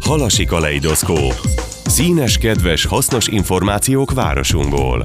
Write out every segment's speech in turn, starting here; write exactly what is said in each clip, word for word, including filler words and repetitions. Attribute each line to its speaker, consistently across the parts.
Speaker 1: Halasi kaleidoszkóp. Színes, kedves, hasznos információk városunkból.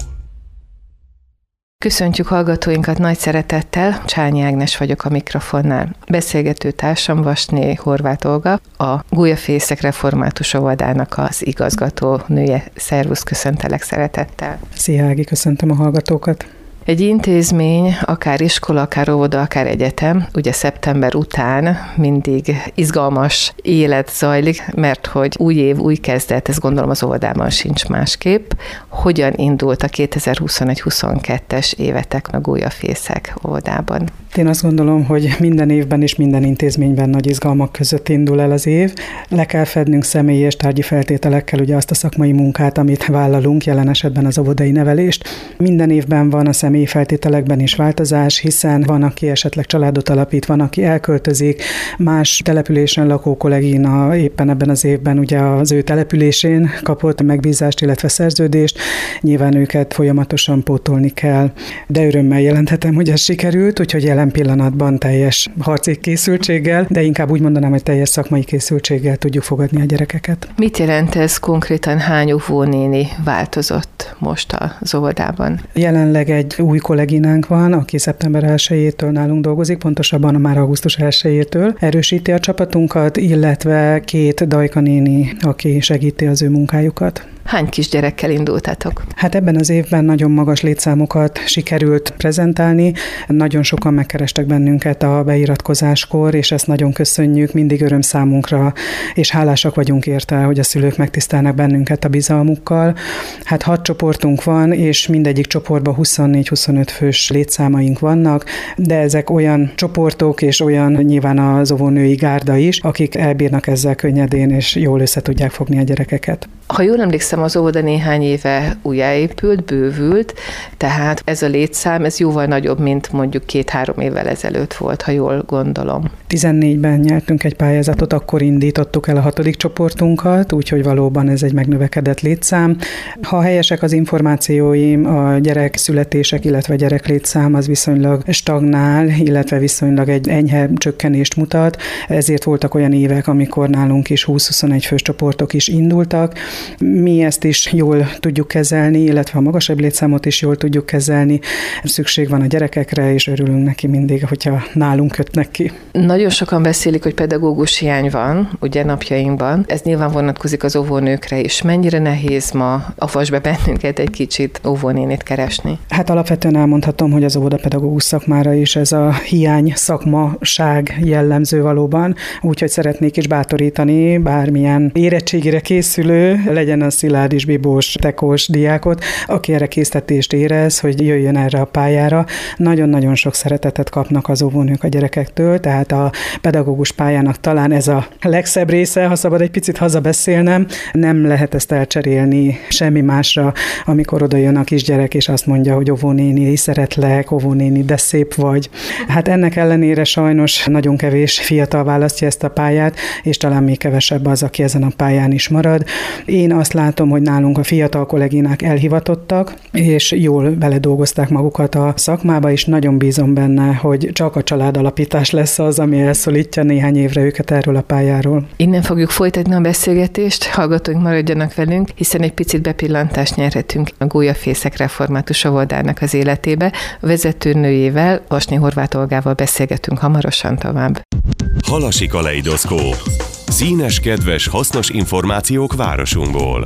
Speaker 2: Köszöntjük hallgatóinkat nagy szeretettel, Csányi Ágnes vagyok a mikrofonnál. Beszélgető társam Vasné Horváth Olga, a Gólyafészek Református Óvodának az igazgató nője. Szervusz, köszöntelek szeretettel.
Speaker 3: Szia Ági, köszöntöm a hallgatókat.
Speaker 2: Egy intézmény, akár iskola, akár óvoda, akár egyetem, ugye szeptember után mindig izgalmas élet zajlik, mert hogy új év, új kezdet, ezt gondolom az óvodában sincs másképp. Hogyan indult a kétezer-huszonegy-huszonkettes évetek a Gólyafészek óvodában?
Speaker 3: Én azt gondolom, hogy minden évben és minden intézményben nagy izgalmak között indul el az év. Le kell fednünk személyi és tárgyi feltételekkel ugye azt a szakmai munkát, amit vállalunk, jelen esetben az óvodai nevelést. Minden évben van a személyi feltételekben is változás, hiszen van, aki esetleg családot alapít, van, aki elköltözik, más településen lakó kollégina éppen ebben az évben ugye az ő településén kapott megbízást, illetve szerződést. Nyilván őket folyamatosan pótolni kell, de örömmel jelenthetem, hogy ez sikerült, úgyhogy jelen pillanatban teljes harci készültséggel, de inkább úgy mondanám, hogy teljes szakmai készültséggel tudjuk fogadni a gyerekeket.
Speaker 2: Mit jelent ez konkrétan? Hány óvónéni változott most az óvodában?
Speaker 3: Jelenleg egy új kolléginánk van, aki szeptember elsejétől nálunk dolgozik, pontosabban a már augusztus elsejétől erősíti a csapatunkat, illetve két Dajka néni, aki segíti az ő munkájukat.
Speaker 2: Hány kisgyerekkel indultatok?
Speaker 3: Hát ebben az évben nagyon magas létszámokat sikerült prezentálni. Nagyon sokan megkerestek bennünket a beiratkozáskor, és ezt nagyon köszönjük, mindig öröm számunkra, és hálásak vagyunk érte, hogy a szülők megtisztelnek bennünket a bizalmukkal. Hát hat csoportunk van, és mindegyik csoportban huszonnégy-huszonöt fős létszámaink vannak, de ezek olyan csoportok, és olyan nyilván az óvónői gárda is, akik elbírnak ezzel könnyedén, és jól össze tudják fogni a gyerekeket.
Speaker 2: Ha jól emlékszem, az óvoda néhány éve újjáépült, bővült, tehát ez a létszám, ez jóval nagyobb, mint mondjuk két-három évvel ezelőtt volt, ha jól gondolom.
Speaker 3: tizennégyben nyertünk egy pályázatot, akkor indítottuk el a hatodik csoportunkat, úgyhogy valóban ez egy megnövekedett létszám. Ha helyesek az információim, a gyerek születések, illetve gyerek létszám az viszonylag stagnál, illetve viszonylag egy enyhe csökkenést mutat, ezért voltak olyan évek, amikor nálunk is húsz-huszonegy fős csoportok is indultak. Mi ezt is jól tudjuk kezelni, illetve a magasabb létszámot is jól tudjuk kezelni. Szükség van a gyerekekre, és örülünk neki mindig, hogyha nálunk kötnek ki.
Speaker 2: Nagyon sokan beszélik, hogy pedagógus hiány van, ugye napjainkban. Ez nyilván vonatkozik az óvónőkre is. Mennyire nehéz ma avasd be bennünket egy kicsit óvónénit keresni?
Speaker 3: Hát alapvetően elmondhatom, hogy az óvodapedagógus szakmára is ez a hiány szakmaság jellemző valóban, úgyhogy szeretnék is bátorítani bármilyen érettségire készülő, legyen a szilárdis, bibós, tekós diákot, aki erre késztetést érez, hogy jöjjön erre a pályára. Nagyon-nagyon sok szeretetet kapnak az óvónők a gyerekektől, tehát a pedagógus pályának talán ez a legszebb része, ha szabad egy picit hazabeszélnem, nem lehet ezt elcserélni semmi másra, amikor oda jön a kisgyerek, és azt mondja, hogy óvónéni, szeretlek, óvónéni, de szép vagy. Hát ennek ellenére sajnos nagyon kevés fiatal választja ezt a pályát, és talán még kevesebb az, aki ezen a pályán is marad. Én azt látom, hogy nálunk a fiatal kolléginák elhivatottak, és jól beledolgozták magukat a szakmába, és nagyon bízom benne, hogy csak a családalapítás lesz az, ami elszólítja néhány évre őket erről a pályáról.
Speaker 2: Innen fogjuk folytatni a beszélgetést, hallgatóink maradjanak velünk, hiszen egy picit bepillantást nyerhetünk a Gólyafészek Református Óvodának az életébe. A vezetőnőjével, Vasné Horváth Olgával beszélgetünk hamarosan tovább.
Speaker 1: Halasi kaleidoszkóp. Színes, kedves, hasznos információk városunkból.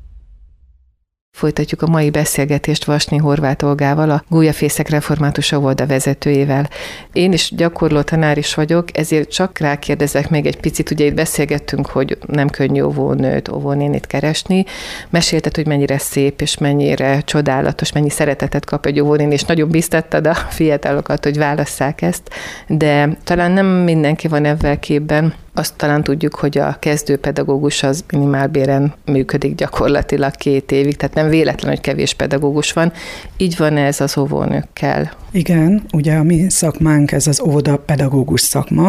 Speaker 2: Folytatjuk a mai beszélgetést Vasné Horváth Olgával, a Gólyafészek Református Óvoda vezetőjével. Én is gyakorló tanár is vagyok, ezért csak rákérdezek még egy picit, ugye itt beszélgettünk, hogy nem könnyű óvónőt, óvónénit keresni. Mesélted, hogy mennyire szép és mennyire csodálatos, mennyi szeretetet kap egy óvónéni, és nagyon biztattad a fiatalokat, hogy válasszák ezt, de talán nem mindenki van ebben képben. Azt talán tudjuk, hogy a kezdőpedagógus az minimálbéren működik gyakorlatilag két évig, tehát nem véletlen, hogy kevés pedagógus van. Így van ez az óvónőkkel?
Speaker 3: Igen, ugye a mi szakmánk ez az óvodapedagógus szakma,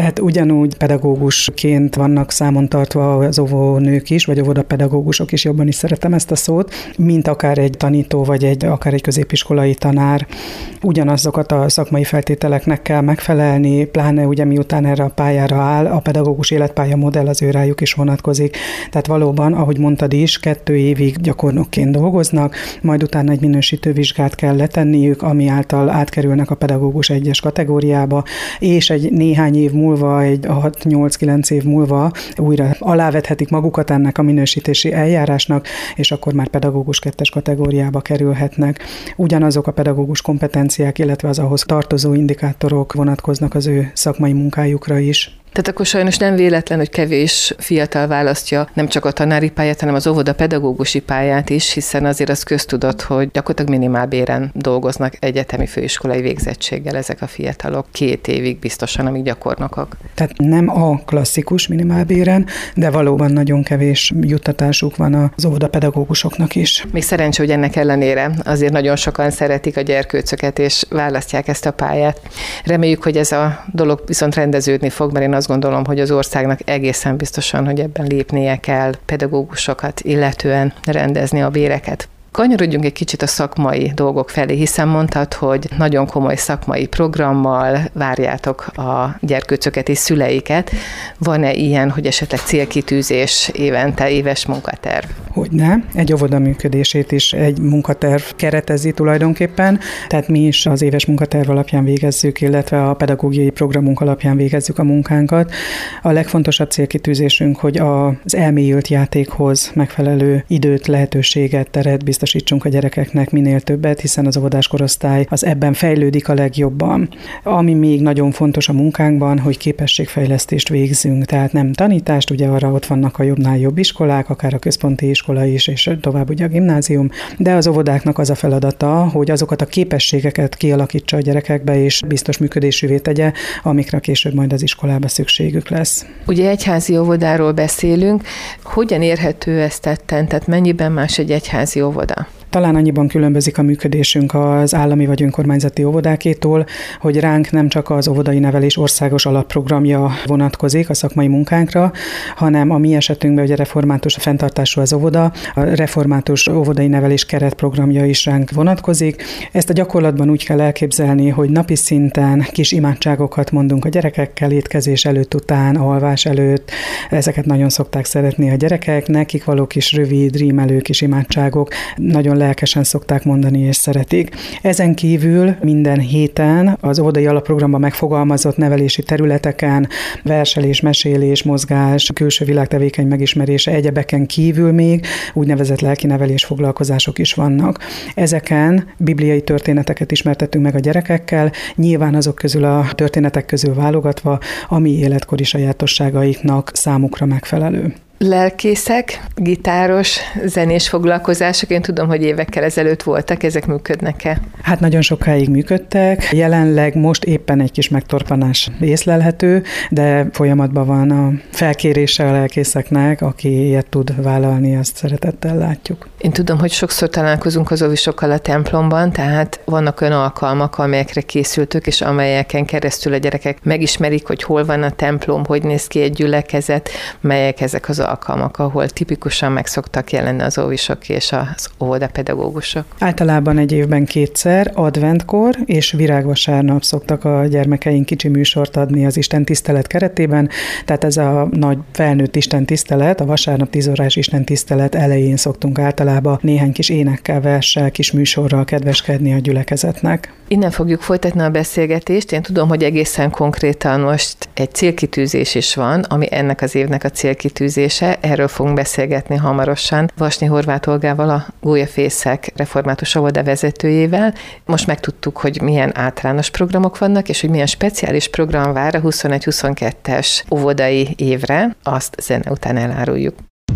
Speaker 3: Tehát ugyanúgy pedagógusként vannak számon tartva az óvónők is, vagy óvodapedagógusok is, jobban is szeretem ezt a szót, mint akár egy tanító, vagy egy, akár egy középiskolai tanár. Ugyanazokat a szakmai feltételeknek kell megfelelni, pláne ugye miután erre a pályára áll, a pedagógus életpálya modell az ő rájuk is vonatkozik. Tehát valóban, ahogy mondtad is, kettő évig gyakornokként dolgoznak, majd utána egy minősítő vizsgát kell letenniük, ami által átkerülnek a pedagógus egyes kategóriába, és egy néhány év múlva, egy hat-nyolc-kilenc év múlva újra alávethetik magukat ennek a minősítési eljárásnak, és akkor már pedagógus kettes kategóriába kerülhetnek. Ugyanazok a pedagógus kompetenciák, illetve az ahhoz tartozó indikátorok vonatkoznak az ő szakmai munkájukra is.
Speaker 2: Tehát akkor sajnos nem véletlen, hogy kevés fiatal választja nem csak a tanári pályát, hanem az óvodapedagógusi pályát is, hiszen azért az köztudott, hogy gyakorlatilag minimálbéren dolgoznak egyetemi főiskolai végzettséggel ezek a fiatalok két évig biztosan, amíg gyakornokok.
Speaker 3: Tehát nem a klasszikus minimálbéren, de valóban nagyon kevés juttatásuk van az óvodapedagógusoknak is.
Speaker 2: Még szerencsé, hogy ennek ellenére azért nagyon sokan szeretik a gyerkőcöket és választják ezt a pályát. Reméljük, hogy ez a dolog viszont rendeződni fog, mert én azt gondolom, hogy az országnak egészen biztosan, hogy ebben lépnie kell, pedagógusokat illetően rendezni a béreket. Kanyarodjunk egy kicsit a szakmai dolgok felé, hiszen mondtad, hogy nagyon komoly szakmai programmal várjátok a gyerkőcöket és szüleiket. Van-e ilyen, hogy esetleg célkitűzés évente, éves munkaterv?
Speaker 3: Hogyne. Egy óvoda működését is egy munkaterv keretezi tulajdonképpen, tehát mi is az éves munkaterv alapján végezzük, illetve a pedagógiai programunk alapján végezzük a munkánkat. A legfontosabb célkitűzésünk, hogy az elmélyült játékhoz megfelelő időt, lehetőséget, teret biztosítsunk a gyerekeknek minél többet, hiszen az óvodás korosztály az ebben fejlődik a legjobban. Ami még nagyon fontos a munkánkban, hogy képességfejlesztést végzünk, tehát nem tanítást, ugye arra ott vannak a jobbnál jobb iskolák, akár a központi iskola is, és tovább ugye a gimnázium, de az óvodáknak az a feladata, hogy azokat a képességeket kialakítsa a gyerekekbe, és biztos működésűvé tegye, amikre később majd az iskolába szükségük lesz.
Speaker 2: Ugye egyházi óvodáról beszélünk, hogyan érhető ezt tetten, tehát mennyiben más egy egyházi óvoda?
Speaker 3: Talán annyiban különbözik a működésünk az állami vagy önkormányzati óvodákétól, hogy ránk nem csak az óvodai nevelés országos alapprogramja vonatkozik a szakmai munkánkra, hanem a mi esetünkben ugye református fenntartású az óvoda, a református óvodai nevelés keretprogramja is ránk vonatkozik. Ezt a gyakorlatban úgy kell elképzelni, hogy napi szinten kis imádságokat mondunk a gyerekekkel, étkezés előtt, után, alvás előtt. Ezeket nagyon szokták szeretni a gyerekek, nekik való kis rövid, rímelő kis imádságok, nagyon lelkesen szokták mondani és szeretik. Ezen kívül minden héten az óvodai alapprogramban megfogalmazott nevelési területeken verselés, mesélés, mozgás, külső világ tevékeny megismerése, egyebeken kívül még úgynevezett lelkinevelés foglalkozások is vannak. Ezeken bibliai történeteket ismertetünk meg a gyerekekkel, nyilván azok közül a történetek közül válogatva, ami életkori sajátosságaiknak számukra megfelelő.
Speaker 2: Lelkészek, gitáros, zenés foglalkozások, én tudom, hogy évekkel ezelőtt voltak, ezek működnek-e?
Speaker 3: Hát nagyon sokáig működtek, jelenleg most éppen egy kis megtorpanás észlelhető, de folyamatban van a felkérése a lelkészeknek, aki ilyet tud vállalni, azt szeretettel látjuk.
Speaker 2: Én tudom, hogy sokszor találkozunk az óvisokkal a templomban, tehát vannak olyan alkalmak, amelyekre készültök, és amelyeken keresztül a gyerekek megismerik, hogy hol van a templom, hogy néz ki egy gyülekezet, melyek ezek az alkalmak, ahol tipikusan meg szoktak jelenni az óvisok és az óvodapedagógusok.
Speaker 3: Általában egy évben kétszer, adventkor és virágvasárnap szoktak a gyermekeink kicsi műsort adni az Isten tisztelet keretében, tehát ez a nagy felnőtt Isten tisztelet, a vasárnap tíz órás Isten tisztelet elején szoktunk általában néhány kis énekkel, verssel, kis műsorral kedveskedni a gyülekezetnek.
Speaker 2: Innen fogjuk folytatni a beszélgetést. Én tudom, hogy egészen konkrétan most egy célkitűzés is van, ami ennek az évnek a célkitűzése. Erről fogunk beszélgetni hamarosan Vasnyi Horváth Olgával, a Gólyafészek református óvoda vezetőjével. Most megtudtuk, hogy milyen általános programok vannak, és hogy milyen speciális program vár a huszonegy-huszonkettes óvodai évre. Azt zene után eláruljuk.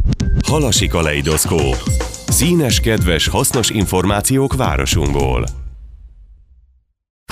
Speaker 1: Halasi kaleidoszkóp. Színes, kedves, hasznos információk városunkból.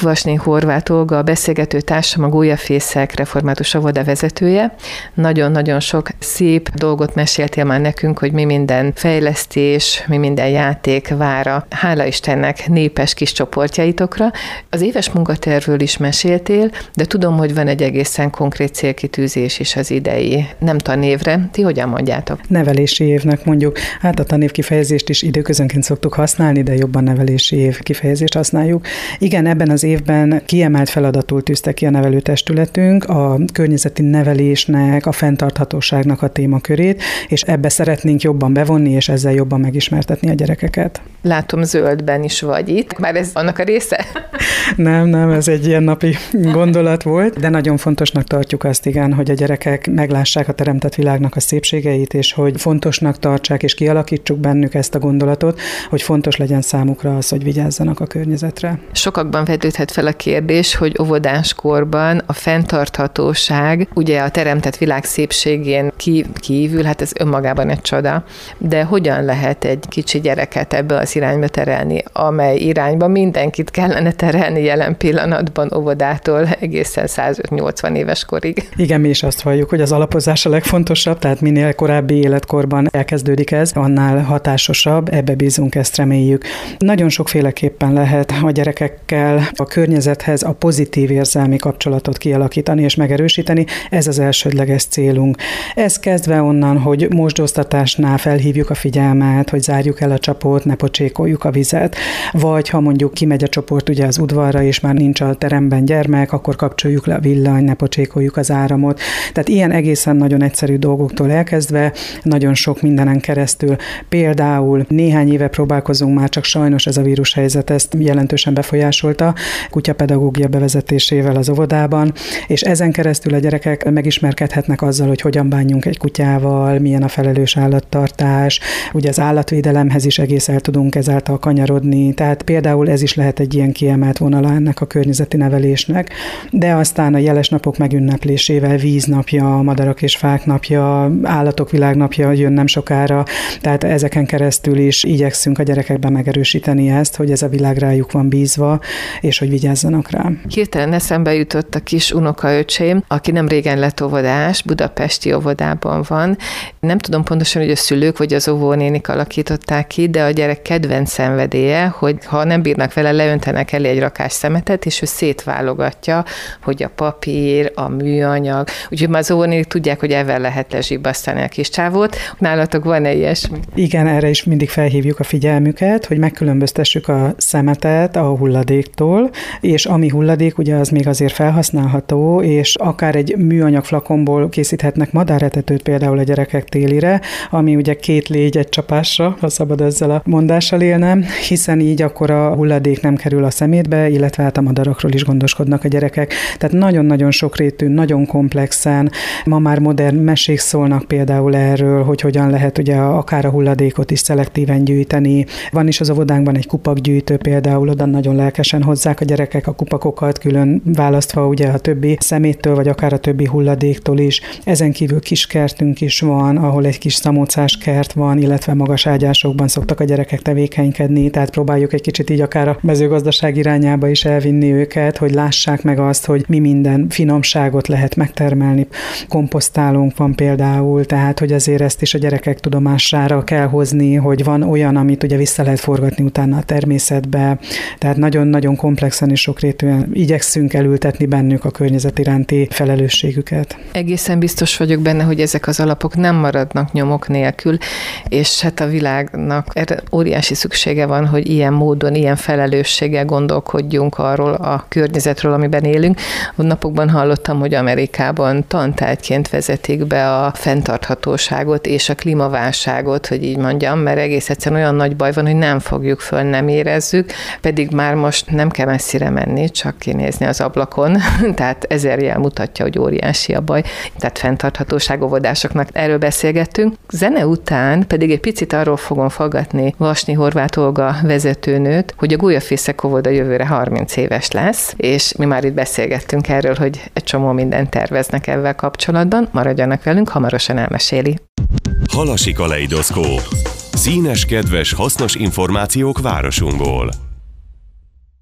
Speaker 2: Vasnyi Horváth Olga, a beszélgető társam, a Gólyafészek református óvoda vezetője. Nagyon-nagyon sok szép dolgot meséltél már nekünk, hogy mi minden fejlesztés, mi minden játék vár a, hála Istennek, népes kis csoportjaitokra. Az éves munkatervről is meséltél, de tudom, hogy van egy egészen konkrét célkitűzés is az idei nem tanévre. Ti hogyan mondjátok?
Speaker 3: Nevelési évnek mondjuk. Hát a tanév kifejezést is időközönként szoktuk használni, de jobban nevelési év kifejezést használjuk. Igen, ebben az évben kiemelt feladatul tűzte ki a nevelőtestületünk a környezeti nevelésnek, a fenntarthatóságnak a témakörét, és ebbe szeretnénk jobban bevonni, és ezzel jobban megismertetni a gyerekeket.
Speaker 2: Látom, zöldben is vagy itt. Már ez annak a része?
Speaker 3: Nem, nem, ez egy ilyen napi gondolat volt, de nagyon fontosnak tartjuk azt, igen, hogy a gyerekek meglássák a teremtett világnak a szépségeit, és hogy fontosnak tartsák, és kialakítsuk bennük ezt a gondolatot, hogy fontos legyen számukra az, hogy vigyázzanak a környezetre.
Speaker 2: Sokakban vetődhet fel a kérdés, hogy óvodáskorban a fenntarthatóság, ugye a teremtett világ szépségén kívül, hát ez önmagában egy csoda, de hogyan lehet egy kicsi gyereket ebbe az irányba terelni, amely irányba mindenkit kellene terelni jelen pillanatban óvodától egészen százöt-nyolcvan éves korig.
Speaker 3: Igen, mi is azt valljuk, hogy az alapozás a legfontosabb, tehát minél korábbi életkorban elkezdődik ez, annál hatásosabb, ebbe bízunk, ezt reméljük. Nagyon sokféleképpen lehet a gyerekekkel a környezethez a pozitív érzelmi kapcsolatot kialakítani és megerősíteni, ez az elsődleges célunk. Ez kezdve onnan, hogy mosdóztatásnál felhívjuk a figyelmet, hogy zárjuk el a csapot, ne pocsékoljuk a vizet, vagy ha mondjuk kimegy a csoport ugye az udvarra, és már nincs a teremben gyermek, akkor kapcsoljuk le a villany, ne pocsékoljuk az áramot. Tehát ilyen egészen nagyon egyszerű dolgoktól elkezdve, nagyon sok mindenen keresztül. Például néhány éve próbálkozunk már, csak sajnos ez a vírushelyzet ezt jelentősen befolyásolta, kutyapedagógia bevezetésével az óvodában, és ezen keresztül a gyerekek megismerkedhetnek azzal, hogy hogyan bánjunk egy kutyával, milyen a felelős állattartás, ugye az állatvédelemhez is egész el tudunk ezáltal kanyarodni, tehát például ez is lehet egy ilyen kiemelt vonala ennek a környezeti nevelésnek, de aztán a jeles napok megünneplésével víznapja, madarak és fák napja, állatok világnapja jön nem sokára, tehát ezeken keresztül is igyekszünk a gyerekekben megerősíteni ezt, hogy ez a világ rájuk van bízva, és hogy vigyázzanak rá.
Speaker 2: Hirtelen eszembe jutott a kis unokaöcsém, aki nem régen lett óvodás, budapesti óvodában van. Nem tudom pontosan, hogy a szülők vagy az óvónénik alakították ki, de a gyerek kedvenc szenvedélye, hogy ha nem bírnak vele, leöntenek elé egy rakás szemetet, és ő szétválogatja, hogy a papír, a műanyag, úgyhogy már az óvónénik tudják, hogy ezzel lehet lezsibbasztani a kis csávót. Nálatok van-e ilyesmi?
Speaker 3: Igen, erre is mindig felhívjuk a figyelmüket, hogy megkülönböztessük a szemetet a hulladéktól, és ami hulladék, ugye az még azért felhasználható, és akár egy műanyag flakonból készíthetnek madáretetőt például a gyerekek télire, ami ugye két légy egy csapásra, ha szabad ezzel a mondással élnem, hiszen így akkor a hulladék nem kerül a szemétbe, illetve hát a madarakról is gondoskodnak a gyerekek. Tehát nagyon-nagyon sokrétű, nagyon komplexen, ma már modern mesék szólnak például erről, hogy hogyan lehet ugye akár a hulladékot is szelektíven gyűjteni. Van is az óvodánkban egy kupakgyűjtő például, oda nagyon lelkesen hozzák a gyerekek a kupakokat, külön választva ugye a többi szeméttől, vagy akár a többi hulladéktól is. Ezen kívül kiskertünk is van, ahol egy kis szamócás kert van, illetve magas ágyásokban szoktak a gyerekek tevékenykedni, tehát próbáljuk egy kicsit így akár a mezőgazdaság irányába is elvinni őket, hogy lássák meg azt, hogy mi minden finomságot lehet megtermelni. Komposztálónk van például, tehát hogy azért ezt is a gyerekek tudomására kell hozni, hogy van olyan, amit ugye vissza lehet forgatni utána a természetbe, tehát nagyon-nagyon komplexen és sokrétűen igyekszünk elültetni bennük a környezet iránti felelősségüket.
Speaker 2: Egészen biztos vagyok benne, hogy ezek az alapok nem maradnak nyomok nélkül, és hát a világnak erre óriási szüksége van, hogy ilyen módon, ilyen felelősséggel gondolkodjunk arról a környezetről, amiben élünk. A napokban hallottam, hogy Amerikában tantárgyként vezetik be a fenntarthatóságot és a klímaválságot, hogy így mondjam, mert egész egyszerűen olyan nagy baj van, hogy nem fogjuk föl, nem érezzük, pedig már most nem kell messzire menni, csak kinézni az ablakon, tehát ezer jel mutatja, hogy óriási a baj, tehát fenntarthatóság óvodásoknak. Erről beszélgettünk. Zene után pedig egy picit arról fogom faggatni Vasnyi Horváth Olga vezetőnőt, hogy a Gólyafészek óvoda jövőre harminc éves lesz, és mi már itt beszélgettünk erről, hogy egy csomó mindent terveznek ezzel kapcsolatban. Maradjanak velünk, hamarosan elmeséli.
Speaker 1: Halasi kaleidoszkóp. Színes, kedves, hasznos információk városunkból.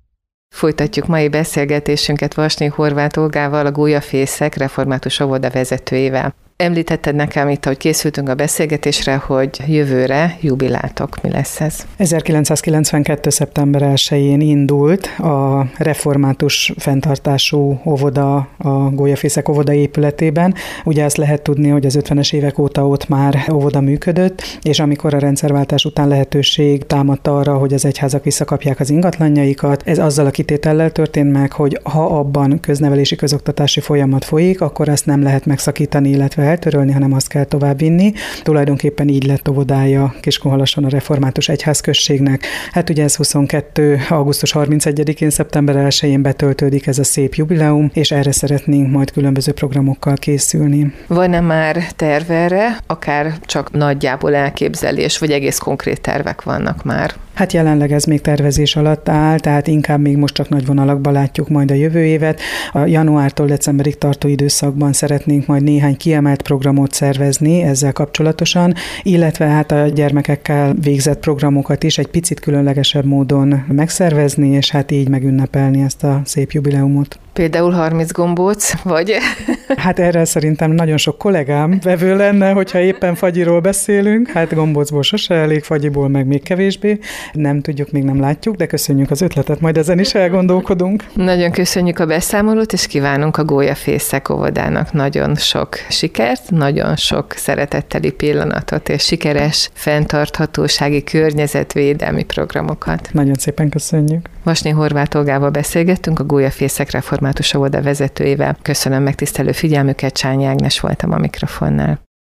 Speaker 2: Folytatjuk mai beszélgetésünket Vasnyik Horváth Olgával, a Gólyafészek református óvoda vezetőjével. Említetted nekem itt, ahogy készültünk a beszélgetésre, hogy jövőre jubiláltok. Mi lesz ez?
Speaker 3: ezerkilencszázkilencvenkettő. szeptember elsején indult a református fenntartású óvoda a Gólyafészek óvoda épületében. Ugye azt lehet tudni, hogy az ötvenes évek óta ott már óvoda működött, és amikor a rendszerváltás után lehetőség támadt arra, hogy az egyházak visszakapják az ingatlanjaikat, ez azzal a kitétellel történt meg, hogy ha abban köznevelési, közoktatási folyamat folyik, akkor ezt nem lehet megszakítani, illetve eltörölni, hanem azt kell továbbvinni. Tulajdonképpen így lett óvodája Kiskunhalason a református egyházközségnek. Hát ugye ez huszonkettő. augusztus harmincegyedikén, szeptember elsején betöltődik ez a szép jubileum, és erre szeretnénk majd különböző programokkal készülni.
Speaker 2: Van-e már terv erre, akár csak nagyjából elképzelés, vagy egész konkrét tervek vannak már?
Speaker 3: Hát jelenleg ez még tervezés alatt áll, tehát inkább még most csak nagy vonalakban látjuk majd a jövő évet. A januártól decemberig tartó időszakban szeretnénk majd néhány kiemelt programot szervezni ezzel kapcsolatosan, illetve hát a gyermekekkel végzett programokat is egy picit különlegesebb módon megszervezni, és hát így megünnepelni ezt a szép jubileumot.
Speaker 2: Például harminc gombóc, vagy?
Speaker 3: Hát erre szerintem nagyon sok kollégám vevő lenne, hogyha éppen fagyiról beszélünk. Hát gombócból sose elég, fagyiból meg még kevésbé. Nem tudjuk, még nem látjuk, de köszönjük az ötletet, majd ezen is elgondolkodunk.
Speaker 2: Nagyon köszönjük a beszámolót, és kívánunk a Gólyafészek óvodának nagyon sok sikert, nagyon sok szeretetteli pillanatot, és sikeres fenntarthatósági környezetvédelmi programokat.
Speaker 3: Nagyon szépen köszönjük.
Speaker 2: Vasnyik Horváth Olgával beszélgettünk, a Gólyafészek református óvoda vezetőjével. Köszönöm megtisztelő figyelmüket, Csányi Ágnes voltam a mikrofonnál.